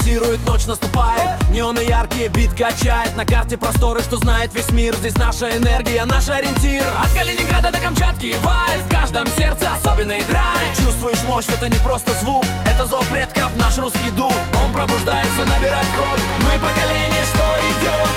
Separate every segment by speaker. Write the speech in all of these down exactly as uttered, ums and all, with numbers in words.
Speaker 1: пульсирует, ночь наступает. Неоны яркие, бит качает. На карте просторы, что знает весь мир. Здесь наша энергия, наш ориентир. От Калининграда до Камчатки вайб. В каждом сердце особенный драйв. Чувствуешь мощь, это не просто звук, это зов предков, наш русский дух. Он пробуждается, набирает ход. Мы поколение, что идет.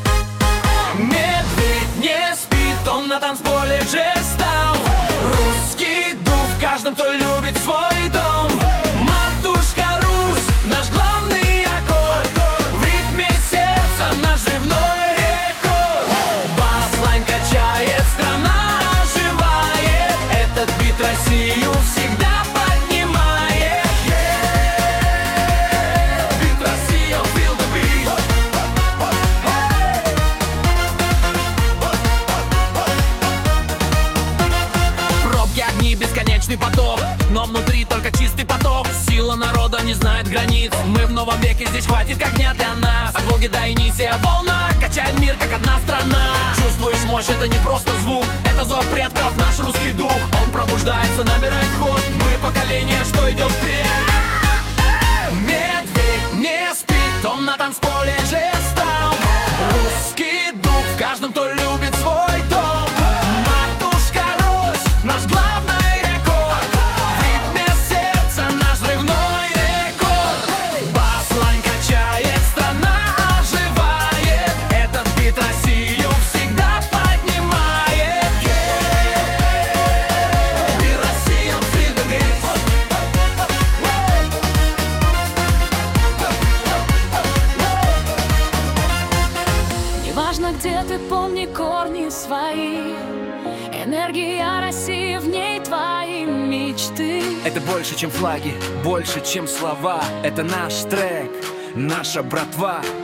Speaker 1: Медведь не спит, он на танцполе же стал. Русский дух в каждом, кто любит свой дом. Матушка Русь, наш главный аккорд. В ритме сердца наш живной рекорд. Бас-лайн качает, страна оживает. Этот бит Россию всегда поднимает. Yeah. Бит Россия, feel the beat. Пробки, огни, бесконечный поток, но внутри только чистый поток. Сила народа не знает границ. Мы в новом веке, здесь хватит как дня для нас. От Волги до Енисея волна качает мир, как одна страна. Чувствуешь мощь, это не просто звук, это зов предков, наш русский дух. Он пробуждается, набирает ход. Мы поколение, что идет вперед. Медведь не спит, он на танцполе же стал. Русский дух в каждом, кто любит свой дом. Матушка Русь, наш главный рекорд. В ритме сердца наш взрывной рекорд. Бас-лайн качает, страна оживает. Этот бит Россию всегда поднимает. Yeah. Бит Россия, feel the beat.
Speaker 2: Неважно, где ты, помни корни свои. Энергия России, в ней твои мечты.
Speaker 1: Это больше, чем флаги, больше, чем слова. Это наш трек, наша братва.